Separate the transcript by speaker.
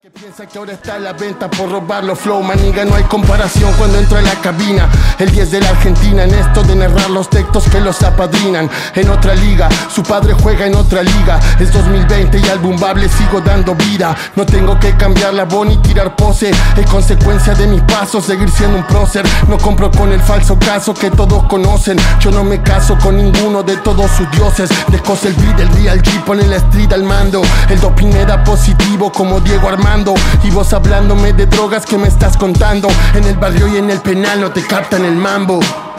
Speaker 1: Que piensa que ahora está a la venta por robarlo, flow, maniga, no hay comparación cuando entro a la cabina. El 10 de la Argentina en esto de narrar los textos que los apadrinan. En otra liga, su padre juega en otra liga. Es 2020 y al Bumbable sigo dando vida. No tengo que cambiar la voz ni tirar pose. Es consecuencia de mis pasos, seguir siendo un prócer. No compro con el falso caso que todos conocen. Yo no me caso con ninguno de todos sus dioses. Descose el beat, el real G, pone la street al mando. El doping me da positivo como Diego Armando. Y vos hablándome de drogas que me estás contando. En el barrio y en el penal no te captan el mambo.